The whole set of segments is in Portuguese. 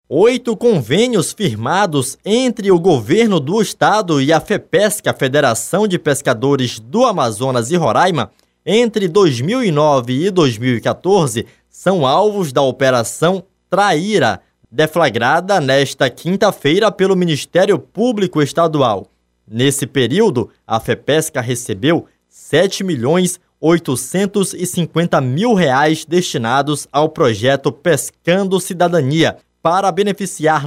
8 convênios firmados entre o governo do estado e a FEPESCA, Federação de Pescadores do Amazonas e Roraima, entre 2009 e 2014, são alvos da Operação Traíra, deflagrada nesta quinta-feira pelo Ministério Público Estadual. Nesse período, a FEPESCA recebeu R$ 7.850.000 destinados ao projeto Pescando Cidadania, para beneficiar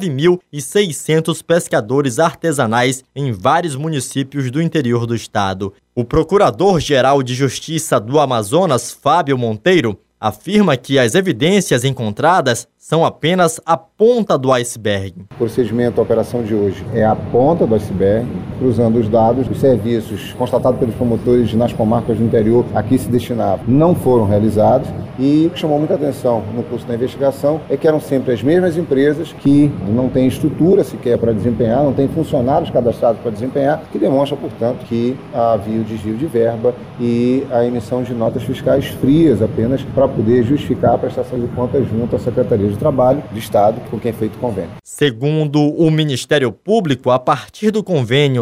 9.600 pescadores artesanais em vários municípios do interior do estado. O Procurador-Geral de Justiça do Amazonas, Fábio Monteiro, afirma que as evidências encontradas são apenas a ponta do iceberg. O procedimento da operação de hoje é a ponta do iceberg, cruzando os dados. Os serviços constatados pelos promotores nas comarcas do interior a que se destinavam não foram realizados. E o que chamou muita atenção no curso da investigação é que eram sempre as mesmas empresas que não têm estrutura sequer para desempenhar, não têm funcionários cadastrados para desempenhar, que demonstra, portanto, que havia o desvio de verba e a emissão de notas fiscais frias apenas para poder justificar a prestação de contas junto à Secretaria de Trabalho do Estado, com quem é feito o convênio. Segundo o Ministério Público, a partir do convênio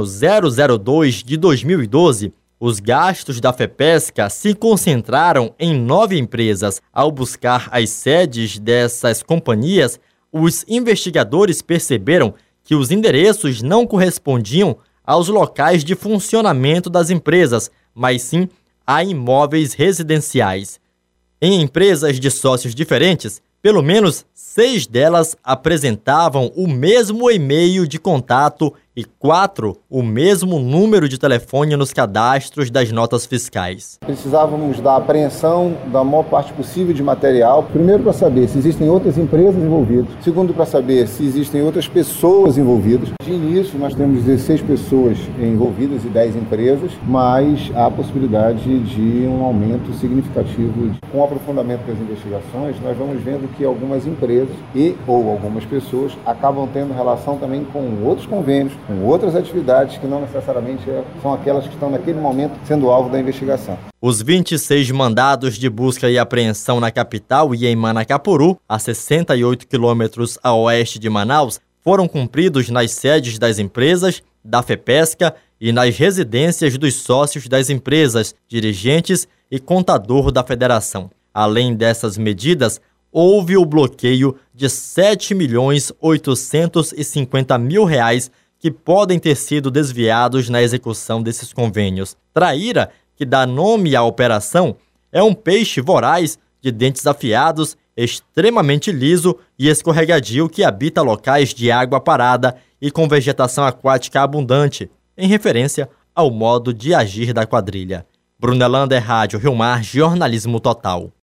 002 de 2012, os gastos da FEPESCA se concentraram em 9 empresas. Ao buscar as sedes dessas companhias, os investigadores perceberam que os endereços não correspondiam aos locais de funcionamento das empresas, mas sim a imóveis residenciais. Em empresas de sócios diferentes, pelo menos 6 delas apresentavam o mesmo e-mail de contato e 4 o mesmo número de telefone nos cadastros das notas fiscais. Precisávamos da apreensão da maior parte possível de material. Primeiro, para saber se existem outras empresas envolvidas. Segundo, para saber se existem outras pessoas envolvidas. De início, nós temos 16 pessoas envolvidas e 10 empresas, mas há a possibilidade de um aumento significativo. Com o aprofundamento das investigações, nós vamos vendo que algumas empresas ou algumas pessoas acabam tendo relação também com outros convênios, com outras atividades que não necessariamente são aquelas que estão naquele momento sendo alvo da investigação. Os 26 mandados de busca e apreensão na capital e em Manacapuru, a 68 quilômetros a oeste de Manaus, foram cumpridos nas sedes das empresas, da FEPESCA e nas residências dos sócios das empresas, dirigentes e contador da federação. Além dessas medidas, houve o bloqueio de R$ 7.850.000 que podem ter sido desviados na execução desses convênios. Traíra, que dá nome à operação, é um peixe voraz de dentes afiados, extremamente liso e escorregadio que habita locais de água parada e com vegetação aquática abundante, em referência ao modo de agir da quadrilha. Brunelander, Rádio Rio Mar, Jornalismo Total.